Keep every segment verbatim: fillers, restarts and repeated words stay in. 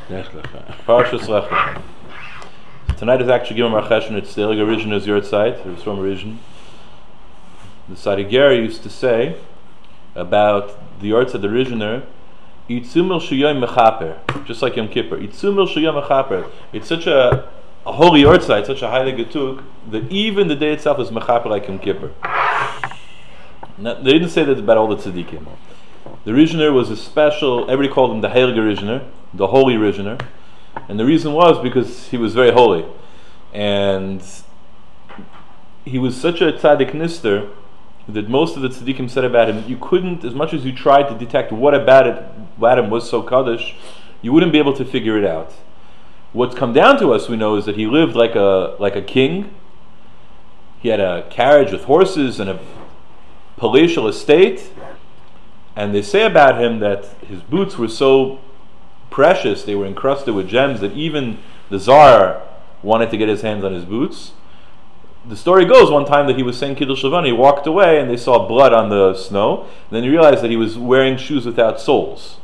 Lech Lecha. Parshas Lech Lecha. Tonight is actually given our cheshon. It's the Elige Rishon is your side. It was from Rishon. The Sadiger used to say about the arts of the Rishner, Itzumel Shiyom Mechaper, just like Yom Kippur. Itzumel Shiyom Mechaper. It's such a, a holy Yortzeit, such a highly getuk, that even the day itself is Mechaper like Yom Kippur. Now, they didn't say that about all the tzaddikim. The Rishner was a special, everybody called him the Heilige Rishner, the Holy Rishner. And the reason was because he was very holy. And he was such a tzaddik nister that most of the tzaddikim said about him, you couldn't, as much as you tried to detect what about it, about him was so kaddish, you wouldn't be able to figure it out. What's come down to us, we know, is that he lived like a like a king. He had a carriage with horses and a palatial estate. And they say about him that his boots were so precious, they were encrusted with gems, that even the Tsar wanted to get his hands on his boots. The story goes one time that he was saying Kiddush Levana, he walked away and they saw blood on the snow, and then he realized that he was wearing shoes without soles.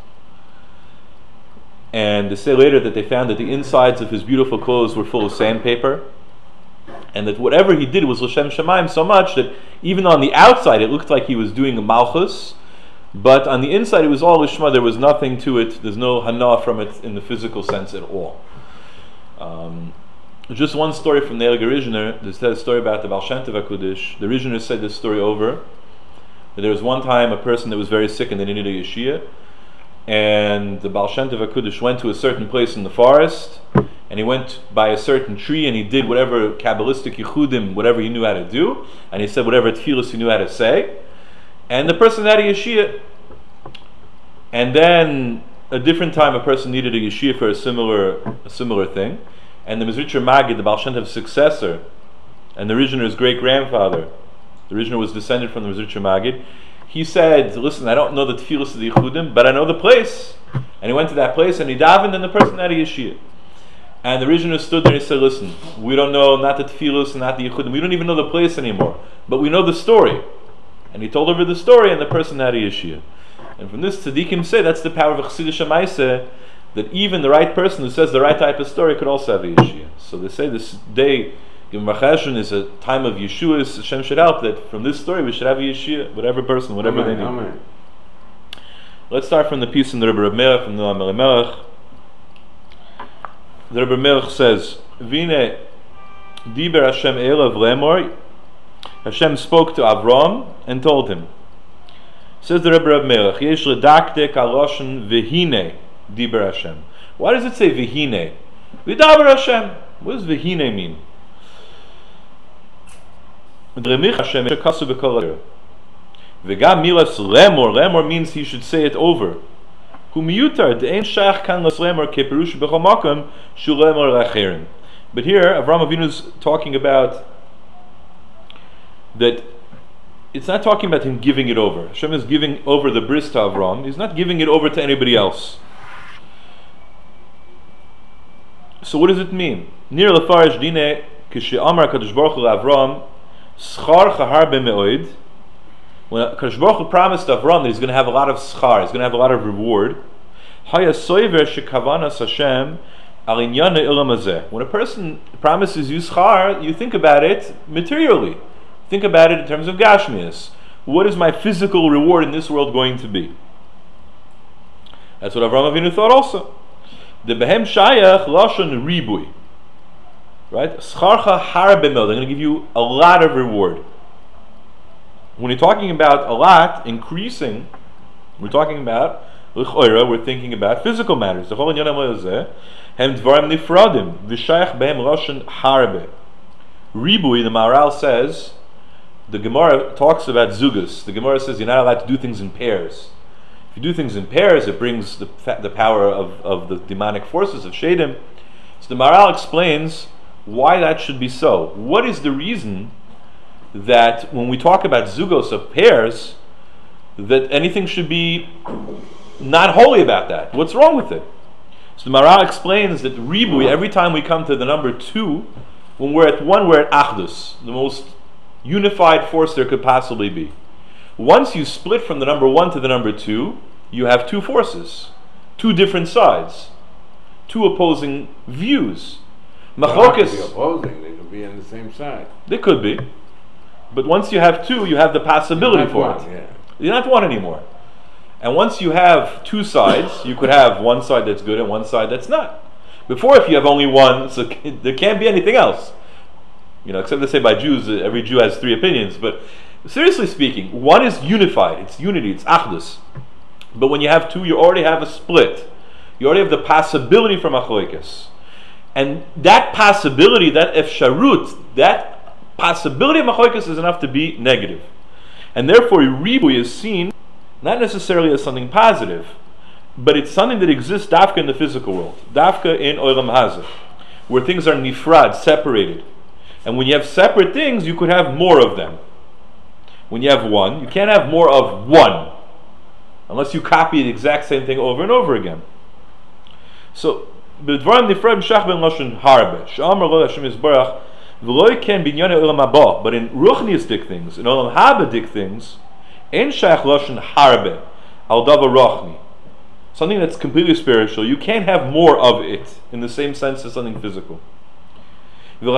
And they say later that they found that the insides of his beautiful clothes were full of sandpaper, and that whatever he did was L'Shem Shemaim so much that even on the outside it looked like he was doing a malchus, but on the inside it was all Lishma, there was nothing to it, there's no hana from it in the physical sense at all. Um, just one story from the Elige Rishner, there's a story about the Baal Shem Tov HaKudosh. The Rishner said this story over. There was one time a person that was very sick and they needed a yeshia, and the Baal Shem Tov HaKudosh went to a certain place in the forest, and he went by a certain tree and he did whatever Kabbalistic yichudim, whatever he knew how to do, and he said whatever tefillos he knew how to say. And the person had a yeshia. And then a different time a person needed a yeshia for a similar a similar thing. And the Mizritcher Magid, the Baal Shem Tov's successor, and the Rishner's great-grandfather, the Rishner was descended from the Mizritcher Magid, he said, listen, I don't know the tefillos of the Yechudim, but I know the place. And he went to that place and he davened and the person had a yeshia. And the Rishner stood there and he said, listen, we don't know, not the tefillos and not the Yechudim, we don't even know the place anymore, but we know the story. And he told over the story, and the person had a yeshia. And from this, tzaddikim say that's the power of Chassidus Shemaiseh, that even the right person who says the right type of story could also have a yeshia. So they say this day, Yom Cheshvan, is a time of Yeshuas. Hashem should help that from this story we should have a yeshia, whatever person, whatever Amen. They need. Amen. Let's start from the piece in the Rebbe Reb Melech, from the Noam Melech. The Rebbe Melech says, Vine diber Hashem elav lemor. Hashem spoke to Avram and told him. Says the Rebbe Reb Melech, Yesh redakte kaloshen vehine diber Hashem. Why does it say vehine? Vidaber Hashem. What does vehine mean? Dremich Hashem shekasu b'kol. V'gam milas lemor. Lemor means he should say it over. Hu miyutar de'en shach kan las lemor keperush b'chol makom shu lemor lacherim. But here Avram Avinu is talking about that it's not talking about him giving it over. Hashem is giving over the bris to Avram. He's not giving it over to anybody else. So what does it mean? Nir lefarish dine kishi amar Kadosh Baruch Hu Avram schar chahar bemeoid. When Kadosh Baruch Hu promised Avram that he's going to have a lot of schar, he's going to have a lot of reward. Haya soiver shekavanas Hashem al inyane ilam hazeh. When a person promises you schar, you think about it materially. Think about it in terms of Gashmias. What is my physical reward in this world going to be? That's what Avraham Avinu thought also. The behem shayach lashon ribui. Right? Scharcha harbe mil. They're going to give you a lot of reward. When you're talking about a lot, increasing, we're talking about, we're thinking about physical matters. The whole inyan hazeh, hem dvarim nifradim, v'shayach behem lashon harbe. Ribui, the Maharal says, the Gemara talks about zugus. The Gemara says you're not allowed to do things in pairs. If you do things in pairs, it brings the the power of, of the demonic forces of Shadim. So the Maharal explains why that should be so. What is the reason that when we talk about zugos of pairs, that anything should be not holy about that? What's wrong with it? So the Maharal explains that ribui, every time we come to the number two, when we're at one, we're at achdus, the most unified force there could possibly be. Once you split from the number one to the number two, you have two forces, two different sides, two opposing views. They don't have to be Machlokas, opposing, they could be on the same side. they could be. But once you have two, you have the possibility Not for one, it. yeah. You're not one anymore. And once you have two sides, you could have one side that's good and one side that's not. Before, if you have only one, so there can't be anything else. You know, except to say by Jews, uh, every Jew has three opinions. But seriously speaking, one is unified. It's unity. It's achdus. But when you have two, you already have a split. You already have the possibility for machloekes. And that possibility, that efsharut, that possibility of machloekes is enough to be negative. And therefore, ribui is seen not necessarily as something positive, but it's something that exists dafka in the physical world, dafka in olam hazeh, where things are nifrad, separated. And when you have separate things, you could have more of them. When you have one, you can't have more of one, unless you copy the exact same thing over and over again. So, b'dvarim nifrad mshach ben lashon harbe, she'amar lo Hashem yisbarach, v'lo ken binyan olam haba, but in ruchniistic things, in olam habadik things, ein shach lashon harbe, al davar rochni, something that's completely spiritual, you can't have more of it in the same sense as something physical. When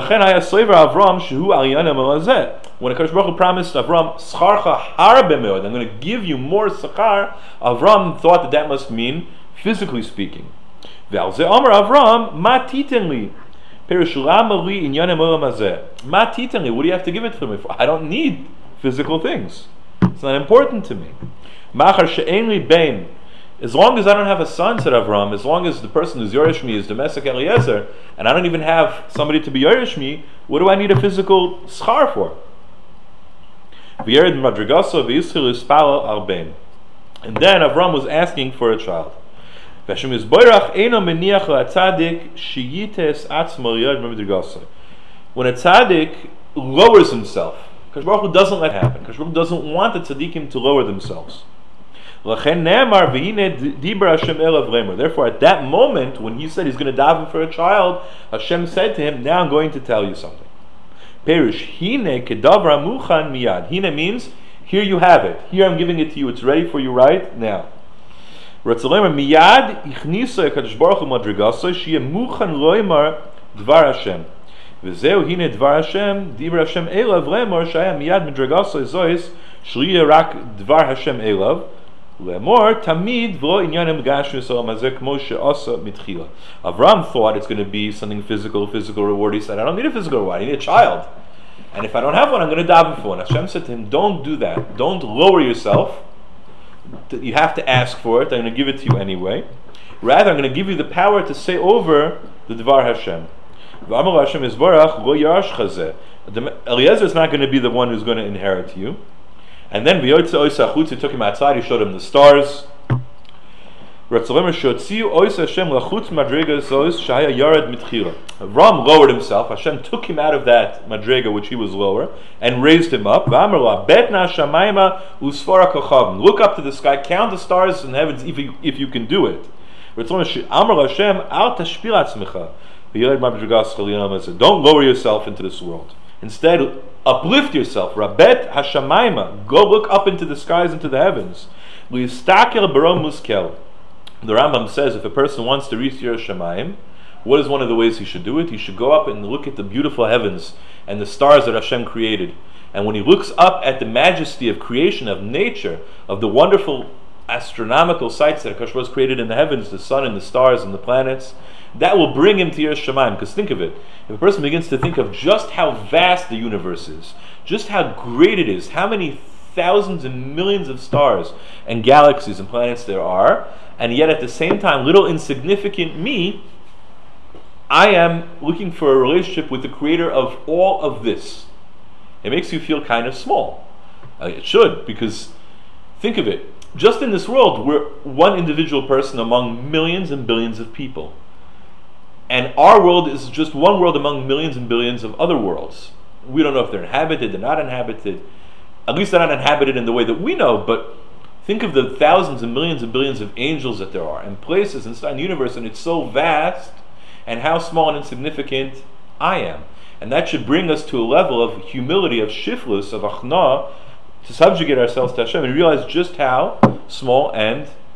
Akadosh Baruch Hu promised Avram, "Scharcha harbe meod," I'm going to give you more sachar, Avram thought that that must mean physically speaking. Ve'al ze amar Avram, "Ma titen li, perush lama li inyanim olam hazeh." Ma titen li, what do you have to give it to me for? I don't need physical things. It's not important to me. Machar she'en li bein. As long as I don't have a son, said Avram, as long as the person who's Yoresh me is domestic Eliezer, and I don't even have somebody to be Yoresh me, what do I need a physical schar for? And then Avram was asking for a child. When a tzaddik lowers himself, Akadosh Baruch Hu doesn't let it happen. Akadosh Baruch Hu doesn't want the tzaddikim to lower themselves. Therefore, at that moment, when he said he's going to daven for a child, Hashem said to him, now I'm going to tell you something. Perish, hine kedavra muchan miyad. Hine means, here you have it. Here I'm giving it to you. It's ready for you right now. Miyad ichnisa HaKadosh Baruch Hu madrigaso shiye muchan loimar dvar Hashem. V'zeu hine dvar Hashem, dibra Hashem elav lemor shaya miyad madrigaso zois shliye rak dvar Hashem elav. Avram thought it's going to be something physical, physical reward. He said, I don't need a physical reward, I need a child. And if I don't have one, I'm going to daven for one. Hashem said to him, don't do that. Don't lower yourself. You have to ask for it. I'm going to give it to you anyway. Rather, I'm going to give you the power to say over the Dvar Hashem. Eliezer is not going to be the one who's going to inherit you. And then V'yotze Oisa Chutz, he took him outside, he showed him the stars. Avram lowered himself, Hashem took him out of that madrega which he was lower, and raised him up. Look up to the sky, count the stars in the heavens if you, if you can do it. Don't lower yourself into this world. Instead, uplift yourself. Rabet Hashamayma. Go look up into the skies, into the heavens. The Rambam says if a person wants to reach Yiras Shamayim, what is one of the ways he should do it? He should go up and look at the beautiful heavens and the stars that Hashem created. And when he looks up at the majesty of creation, of nature, of the wonderful astronomical sights that Akash was created in the heavens, the sun and the stars and the planets, that will bring him to Yiras Shamayim. Because think of it, if a person begins to think of just how vast the universe is, just how great it is, how many thousands and millions of stars and galaxies and planets there are, and yet at the same time, little insignificant me, I am looking for a relationship with the creator of all of this. It makes you feel kind of small. Uh, it should, because think of it, just in this world, we're one individual person among millions and billions of people. And our world is just one world among millions and billions of other worlds. We don't know if they're inhabited, they're not inhabited. At least they're not inhabited in the way that we know, but think of the thousands and millions and billions of angels that there are, and places inside the universe, and it's so vast, and how small and insignificant I am. And that should bring us to a level of humility, of shiflus, of achna, to subjugate ourselves to Hashem, and realize just how small and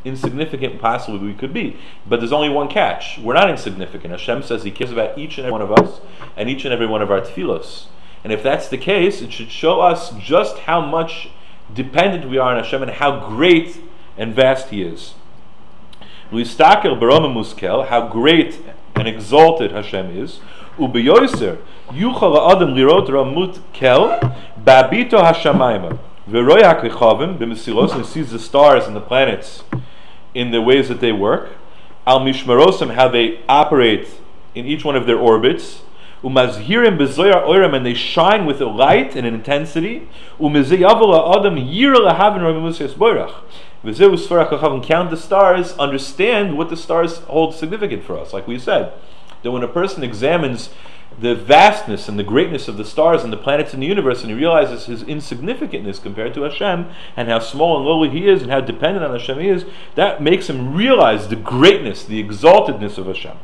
insignificant possibly we could be. But there's only one catch. We're not insignificant. Hashem says He cares about each and every one of us and each and every one of our tefillos. And if that's the case, it should show us just how much dependent we are on Hashem and how great and vast He is. Listakel baroma muskel, how great and exalted Hashem is. Ubeyoser yuchal adam lirot ramut kel babito hashamayim veroy hakechavim b'mesilos, and sees the stars and the planets in the ways that they work. Al mishmarosam, how they operate in each one of their orbits. Umazhirim bezoyar oiram, and they shine with a light and an intensity. Umezeyavol adam yir lahavin ramimus yasboirach. V'zeu sfarach hachavim, count the stars, understand what the stars hold significant for us. Like we said, that when a person examines the vastness and the greatness of the stars and the planets in the universe, and he realizes his insignificantness compared to Hashem, and how small and lowly he is, and how dependent on Hashem he is, that makes him realize the greatness, the exaltedness of Hashem.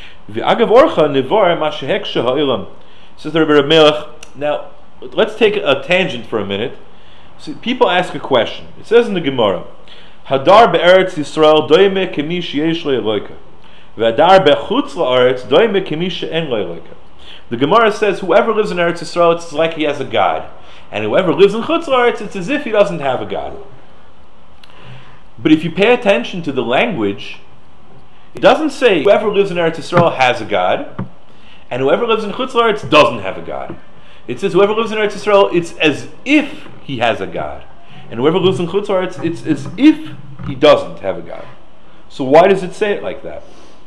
Says the Rebbe Melech. Now, let's take a tangent for a minute. So people ask a question. It says in the Gemara, Hadar be'eretz Yisrael doime kemi sheyesh lo Eloka, v'hadar be'chutz la'aretz doime kemi she'en lo Eloka. The Gemara says whoever lives in Eretz Yisrael, it's like he has a God, and whoever lives in Chutz la'aretz, it's as if he doesn't have a God. But if you pay attention to the language, it doesn't say whoever lives in Eretz Yisrael has a God, and whoever lives in Chutz la'aretz doesn't have a God. It says whoever lives in Eretz Yisrael, it's as if he has a God, and whoever lives in Chutz la'aretz, it's as if he doesn't have a God. So why does it say it like that?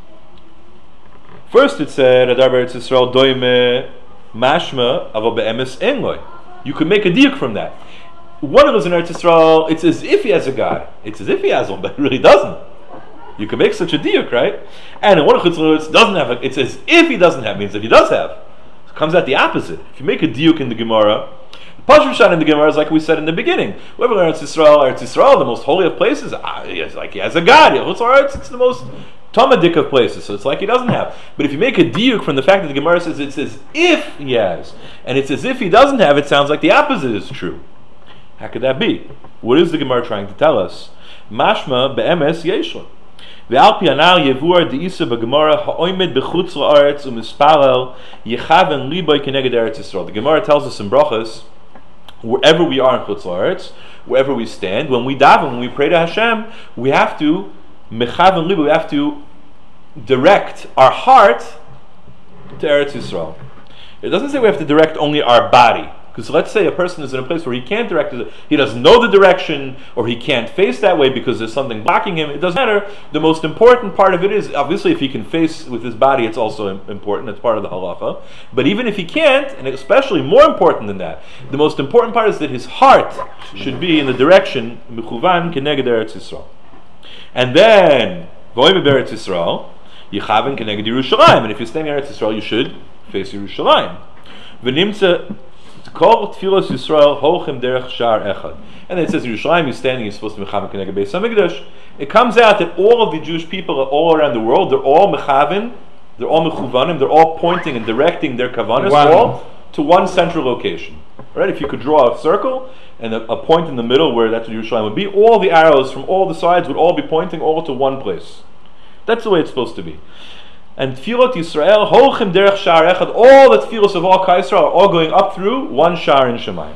First, it said Adar Eretz Yisrael doime mashma avo be'emes en loy. You could make a diuk from that. One who lives in Eretz Yisrael, it's as if he has a God. It's as if he has one, but he really doesn't. You can make such a diuk, right? And in one Chutz la'aretz doesn't have a, it's as if he doesn't have, means that he does have. It comes out the opposite. If you make a diuk in the Gemara, Pashim Shan in the Gemara is like we said in the beginning. Whoever Eretz Yisrael, Eretz Yisrael, the most holy of places, ah, it's like he has a God. Chutz la'aretz, it's the most Tamadik of places, so it's like he doesn't have. But if you make a diuk from the fact that the Gemara says it's as if he has, and it's as if he doesn't have, it sounds like the opposite is true. How could that be? What is the Gemara trying to tell us? Mashma be'emes yeshla. Ve'al pi anal yevur de'isa b'Gemara ha'oimed b'chutz la'aretz u'misparel yechaven liboy keneged Eretz Yisrael. The Gemara tells us in Brachos, wherever we are in Chutz la'aretz, wherever we stand, when we daven, when we pray to Hashem, we have to mechaven liboy, we have to direct our heart to Eretz Yisrael. It doesn't say we have to direct only our body, because let's say a person is in a place where he can't direct it, he doesn't know the direction, or he can't face that way because there's something blocking him. It doesn't matter. The most important part of it is, obviously, if he can face with his body, it's also important. It's part of the halacha. But even if he can't, and especially more important than that, the most important part is that his heart should be in the direction mechuvan keneged Eretz Yisrael. And then vo'im be'Eretz Yisrael Yechaven keneged Yerushalayim, and if you're staying in Eretz Yisrael, you should face Yerushalayim. V'nimtza kol tfilos Yisrael hochem derech shar echad. And then it says Yerushalayim, you're standing, you're supposed to be mechaven keneged Beis Hamikdash. It comes out that all of the Jewish people all around the world, they're all mechaven, they're all mechuvanim, they're all pointing and directing their kavanas all to one central location. Right? If you could draw a circle and a, a point in the middle where that's what Yerushalayim would be, all the arrows from all the sides would all be pointing all to one place. That's the way it's supposed to be. And Tfilot Yisrael, Hochem Derech Shar Echad, all the Tfilos of all Klal Yisrael are all going up through one Shar in Shemayim.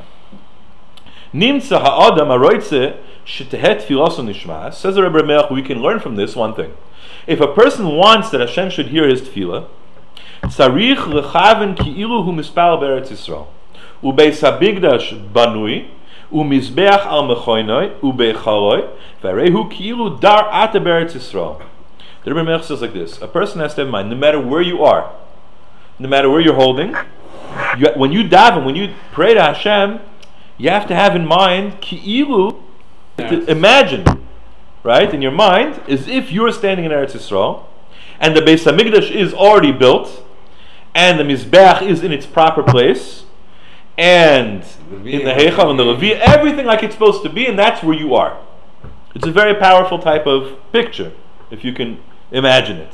Nimtza ha'adam aroitze shetehet Tfiloso nishmas. Says the Rebbe Melech, we can learn from this one thing. If a person wants that Hashem should hear his Tfilah, tzarich lechaven ki'ilu hu mispal be'eretz Yisrael. Ubeis habigdash banui, umizbeach al mechoinoi, ubechaloi, v'arehu ki'ilu dar ata be'eretz Yisrael. The Rebbe Melech says like this: a person has to have in mind, no matter where you are, no matter where you're holding, you, when you daven, when you pray to Hashem, you have to have in mind ki'ilu, to imagine, right, in your mind, as if you're standing in Eretz Yisrael, and the Beis Hamikdash is already built, and the Mizbeach is in its proper place, and in the Heichal and the Levi, everything like it's supposed to be, and that's where you are. It's a very powerful type of picture, if you can imagine it.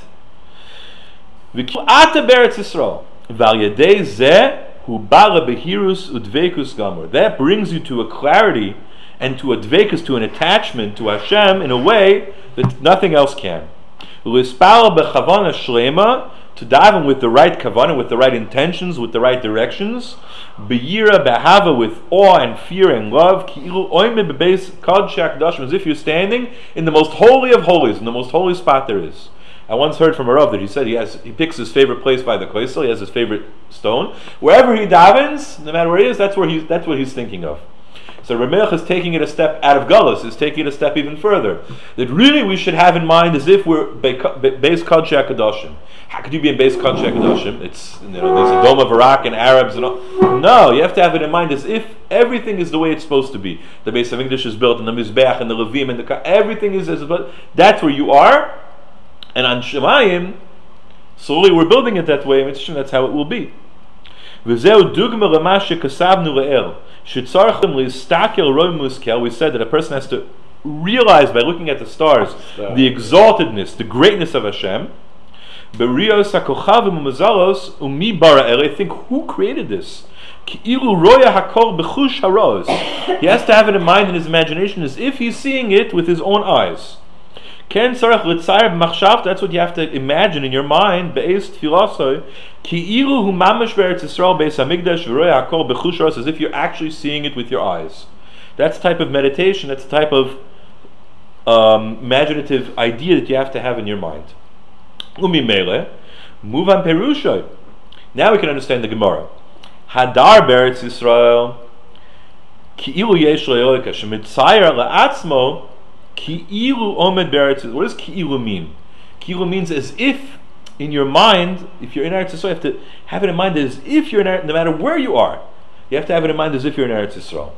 That brings you to a clarity and to a dvekus, to an attachment to Hashem in a way that nothing else can. Ulispal bechavana shlema, to daven with the right kavanah, with the right intentions, with the right directions. Beyira behava, with awe and fear and love. Ki'ilu oime bebeis kodshei hakadashim, as if you're standing in the most holy of holies, in the most holy spot there is. I once heard from a Rav that he said he has he picks his favorite place by the Koisel. He has his favorite stone. Wherever he davens, no matter where he is, that's where he's that's what he's thinking of. So Ramelech is taking it a step out of Gullus, is taking it a step even further. That really we should have in mind as if we're Beis Kodshei HaKadoshim. How could you be in Beis Kodshei HaKadoshim? It's, you know, there's a Dome of Iraq and Arabs and all. No, you have to have it in mind as if everything is the way it's supposed to be. The Beis HaMikdash is built, and the Mizbeach and the Levim and the everything is as that's where you are. And on Shemayim, slowly we're building it that way. That's how it will be. We said that a person has to realize by looking at the stars the exaltedness, the greatness of Hashem. Think, who created this? He has to have it in mind in his imagination as if he's seeing it with his own eyes. That's what you have to imagine in your mind. As if you're actually seeing it with your eyes. That's the type of meditation, that's the type of um, imaginative idea that you have to have in your mind. Move on Perusha. Now we can understand the Gemara. Hadar Beretz Yisrael Ki'ilu Yesh Le'elika Shemitzayer La'atzmo Ki'ilu Omed Beretz. What does Ki'ilu mean? Ki'ilu means as if in your mind, if you're in Eretz Yisrael, you have to have it in mind as if you're in Eretz, no matter where you are, you have to have it in mind as if you're in Eretz Yisrael.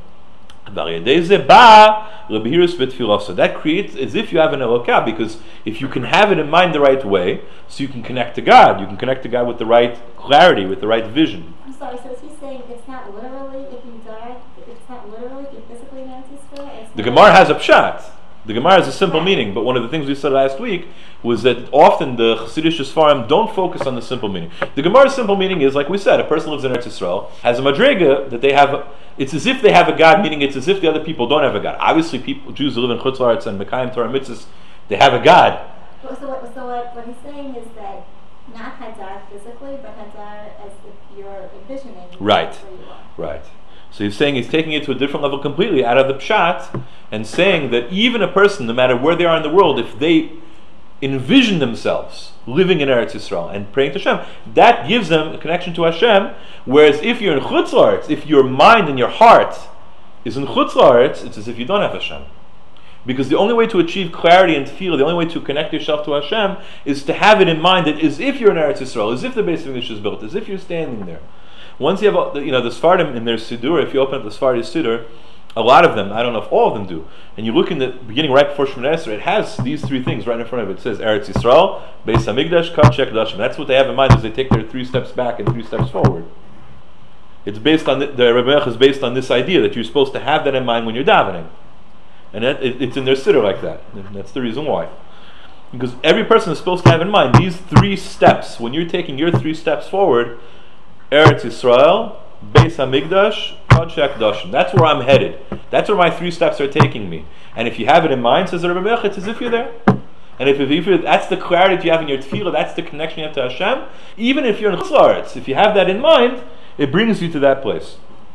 So that creates as if you have an Elokah, because if you can have it in mind the right way, so you can connect to God, you can connect to God with the right clarity, with the right vision. I'm sorry, so is he saying it's not literally if you die, it's not literally if you physically in Eretz Yisrael? The Gemara has a pshat. The Gemara has a simple meaning, but one of the things we said last week was that often the Chassidish Sfarim don't focus on the simple meaning. The Gemara's simple meaning is, like we said, a person lives in Eretz Yisrael, has a madrega that they have. It's as if they have a God, meaning it's as if the other people don't have a God. Obviously, people, Jews who live in Chutz La'aretz and Mekayim Torah Mitzvahs, they have a God. So, what, so what, what he's saying is that not Hadar physically, but Hadar as if you're envisioning. Right. Where you are. Right. So he's saying he's taking it to a different level completely out of the pshat, and saying that even a person, no matter where they are in the world, if they envision themselves living in Eretz Yisrael and praying to Hashem, that gives them a connection to Hashem. Whereas if you're in Chutz La'aretz, if your mind and your heart is in Chutz La'aretz, it's as if you don't have Hashem. Because the only way to achieve clarity and feel, the only way to connect yourself to Hashem, is to have it in mind that as if you're in Eretz Yisrael, as if the Beis Hamikdash is built, as if you're standing there. Once you have, you know, the Sfardim in their Siddur, if you open up the Sfardi Siddur, a lot of them, I don't know if all of them do, and you look in the beginning right before Shemoneh Esrei, it has these three things right in front of it. It says Eretz Yisrael, Beis Hamikdash, Kodshei HaKadoshim. That's what they have in mind as they take their three steps back and three steps forward. It's based on the, the Rebbe Melech is based on this idea that you're supposed to have that in mind when you're davening, and that, it, it's in their Siddur like that. And that's the reason why. Because every person is supposed to have in mind these three steps when you're taking your three steps forward. Eretz Yisrael, Beis Hamikdash, Kodshei HaKadoshim. That's where I'm headed. That's where my three steps are taking me. And if you have it in mind, says the Rebbe Melech, it's as if you're there. And if, if you, that's the clarity that you have in your tefillah, that's the connection you have to Hashem. Even if you're in Chutz La'aretz, if you have that in mind, it brings you to that place.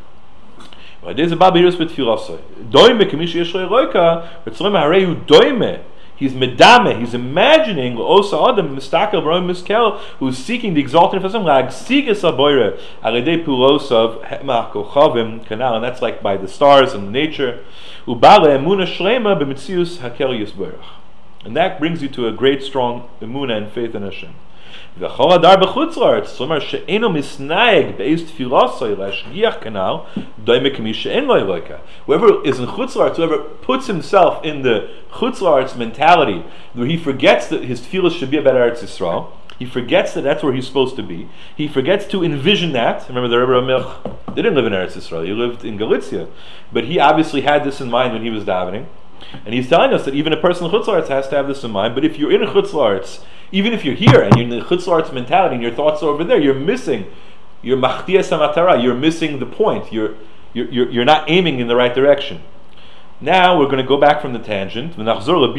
He's medame, he's imagining Osa Adam Mistakel Barom Miskel, who's seeking the exalted of Hashem, Lagsigas Aboire, Alede Pulosav, Hema Kochavim, Canal, and that's like by the stars and nature. Ubale Emuna Shlema B'Mitzius Hakel Yisborach. And that brings you to a great strong Emuna and faith in Hashem. V'chol Adar B'chutz La'aretz, Somar She'eno Misnaeg Be'ez Tfilasoi Lashgiach Canal, Doime K'mi She'en Lo Eloka. Whoever is in Chutz La'aretz, whoever puts himself in the Chutz La'aretz mentality, where he forgets that his tefillah should be about Eretz Yisrael, he forgets that that's where he's supposed to be, he forgets to envision that. Remember, the Rebbe Melech didn't live in Eretz Yisrael, he lived in Galicia, but he obviously had this in mind when he was davening, and he's telling us that even a person in Chutz La'aretz has to have this in mind. But if you're in a Chutz La'aretz, even if you're here and you're in the Chutz La'aretz mentality and your thoughts are over there, you're missing, you're machtias hamatara, you're missing the point, you're, you're, you're, you're not aiming in the right direction. Now we're going to go back from the tangent. Hashem told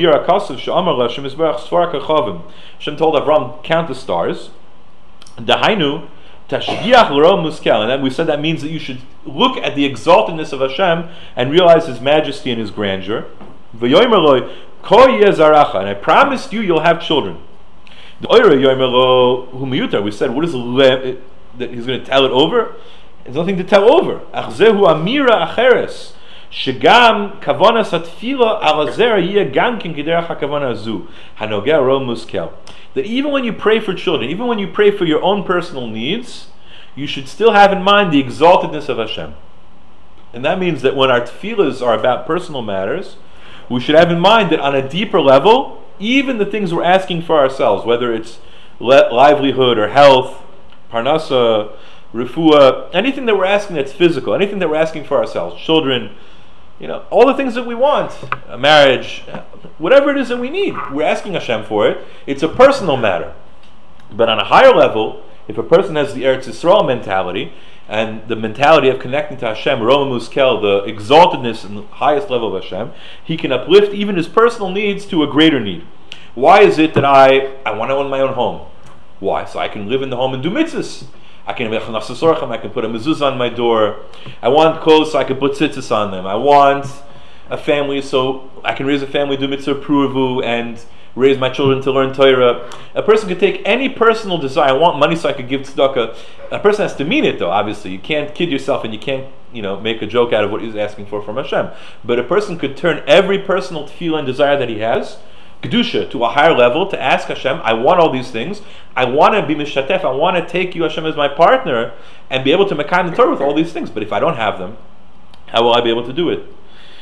Avram, count the stars. Dahainu tashgiach l'ro muskel, and then we said that means that you should look at the exaltedness of Hashem and realize His majesty and His grandeur. V'yomer lo ko yeh zaracha, and I promised you you'll have children. The oira yomer lo hu miyutar. We said, what is le, that He's going to tell it over? There's nothing to tell over. Achzehu amira acheres. Shegam kavanas atfila alazer yeh gamkin kederach hakavana zu hanogeh ro muskel. That even when you pray for children, even when you pray for your own personal needs, you should still have in mind the exaltedness of Hashem. And that means that when our tefillahs are about personal matters, we should have in mind that on a deeper level, even the things we're asking for ourselves, whether it's le- livelihood or health, parnasa, refuah, anything that we're asking that's physical, anything that we're asking for ourselves, children, you know, all the things that we want, a marriage, whatever it is that we need, we're asking Hashem for it. It's a personal matter. But on a higher level, if a person has the Eretz Yisrael mentality, and the mentality of connecting to Hashem, Roma Muskel, the exaltedness and the highest level of Hashem, he can uplift even his personal needs to a greater need. Why is it that I, I want to own my own home? Why? So I can live in the home and do mitzvahs. I can I can put a mezuzah on my door. I want clothes so I can put tzitzis on them. I want a family so I can raise a family, do mitzvah pruvu, and raise my children to learn Torah. A person could take any personal desire. I want money so I could give tzedakah. A person has to mean it though, obviously. You can't kid yourself and you can't, you know, make a joke out of what he's asking for from Hashem. But a person could turn every personal tefillah and desire that he has, Kedusha, to a higher level, to ask Hashem, I want all these things. I want to be mishatef. I want to take you, Hashem, as my partner and be able to mekayim the Torah with all these things. But if I don't have them, how will I be able to do it?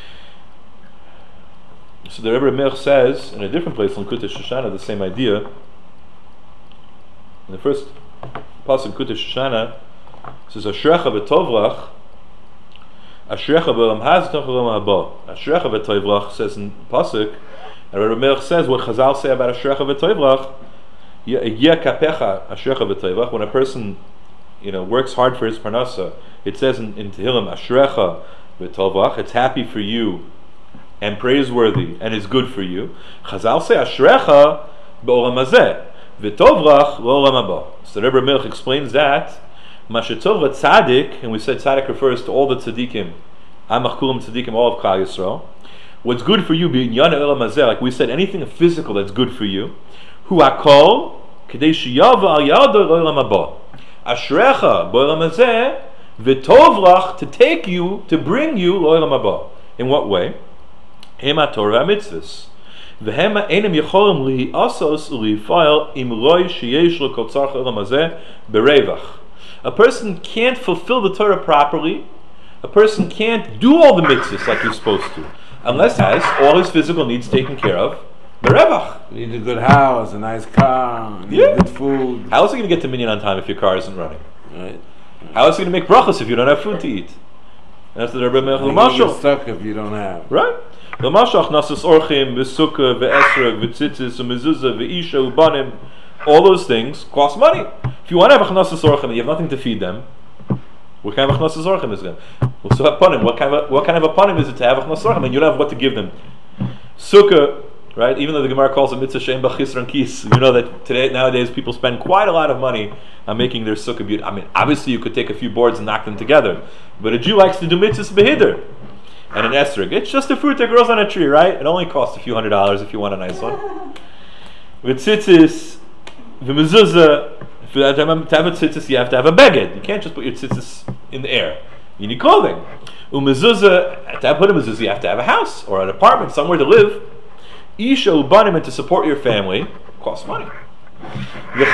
So the Rebbe Melch says, in a different place, in Kutesh Shoshana, the same idea. In the first pasuk in Kutesh Shoshana, it says, Ashrecha v'tovrach, Ashrecha v'olam haz toch v'olam haba. Ashrecha v'tovrach says in pasuk, and Rebbe Melch says what Chazal say about Ashrecha v'tovrach, Yeh kapecha Ashrecha v'tovrach, when a person, you know, works hard for his parnasa, it says in, in Tehillim, Ashrecha v'tovrach, it's happy for you and praiseworthy and is good for you. Chazal say Ashrecha b'olam hazeh v'tovrach l'olam haba. So Rebbe Melch explains that Mashetov v'tzadik, and we said tzadik refers to all the tzadikim, Amach kulam tzadikim, all of Klal Yisrael. What's good for you, b'inyan ha'olam hazeh, like we said, anything physical that's good for you. Hu hakol k'dei sheyava al yado l'olam haba. Ashrecha b'olam hazeh v'tovrach, to take you, to bring you l'olam haba. In what way? Hema Torah mitzvahs. V'hema einem yecholim li'asos u'li'fa'il im roi sheyesh lo kol tzarech olam hazeh berevach. A person can't fulfill the Torah properly. A person can't do all the mitzvahs like he's supposed to, unless he has all his physical needs taken care of. Berevach. You need a good house, a nice car, you need Yeah. good food. How else are you going to get to minyan on time if your car isn't running? Right. How else are you going to make brachas if you don't have food to eat? That's the Rebbe Melch You're L'mashal. stuck if you don't have. Right? L'mashal nasas orchim v'sukkah v'esrog v'tzitzis v'mezuzah v'isha u'banim. All those things cost money. If you want to have a chnasas orchim and you have nothing to feed them, what kind of a chnasas orchim is it? So panim, what kind of a, what kind of a panim is it to have a chnasas orchim and you don't have what to give them? Sukkah, right? Even though the Gemara calls it mitzvah shein b'chisron kis, you know that today nowadays people spend quite a lot of money on making their sukkah beautiful. I mean, obviously you could take a few boards and knock them together, but a Jew likes to do mitzvahs behidr and an esrog. It's just a fruit that grows on a tree, right? It only costs a few hundred dollars if you want a nice one. With tzitzis, the mezuzah, to have a tzitzis, you have to have a beged. You can't just put your tzitzis in the air. You need clothing. Umezuzah, to put a mezuzah, you have to have a house or an apartment, somewhere to live. Isha ubanim, and to support your family, costs money. Every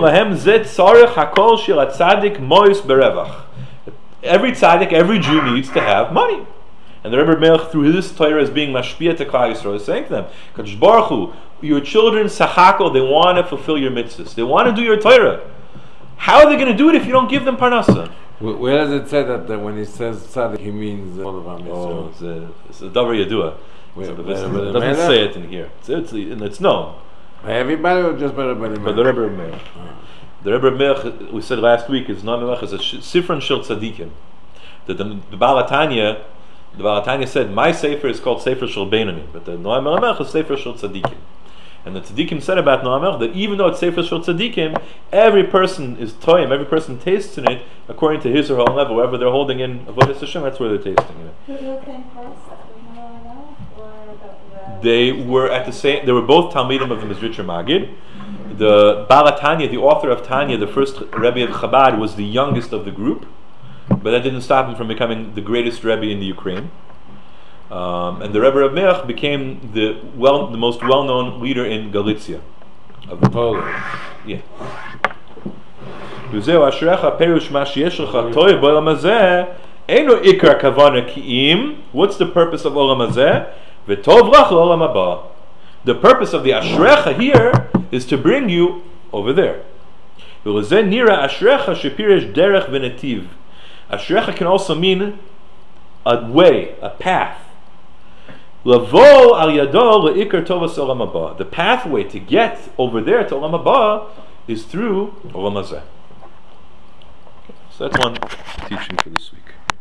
tzaddik, every Jew needs to have money. And the Rebbe Melch, through his Torah, is being mashpia to Klal Yisrael, is saying to them, Kadosh Baruch Hu, your children, sachako, they want to fulfill your mitzvahs. They want to do your Torah. How are they going to do it if you don't give them parnassa? Where, where does it say that, that when he says tzaddik, he means all of our Oh, mitzvahs? it's a, it's a davar yadua. Where- So the where- It where the doesn't Melech? say it in here. It's, it's, and it's known. By everybody or just by the But the Melech? Rebbe Melch. The Rebbe Melch, we said last week, is non Melech, is a sh- Sifron Shel Tzadikim. That the, the Baal HaTanya, the Baal HaTanya said, my Sefer is called Sefer Shel Beinoni, but the Noam HaMelech is Sefer Shel Tzadikim. And the Tzadikim said about Noam HaMelech that even though it's Sefer Shel Tzadikim, every person is toyim, every person tastes in it according to his or her own level. Wherever they're holding in Avodas Hashem, that's where they're tasting in it. Who who came first? The Noam HaMelech or the- the- They were at the same. They were both Talmidim of the Mizritcher Magid. The Baal HaTanya, the author of Tanya, the first Rebbe of Chabad, was the youngest of the group, but that didn't stop him from becoming the greatest Rebbe in the Ukraine. Um, and the Rebbe of Meach became the well, the most well-known leader in Galicia. Of the Polish. Yeah. וזהו אשריך פירוש מה שיש לך טוב בעולם הזה אינו עיקר כוונה כי אם. What's the purpose of עולם הזה? וטוב לך לעולם הבא. The purpose of the ashrecha here is to bring you over there. ולזה נראה אשריך שפירש דרך ונתיב. Ashrecha can also mean a way, a path. לבוא על ידו לעיקר טובס עולם הבא. The pathway to get over there to עולם הבא is through עולם הזה. So that's one teaching for this week.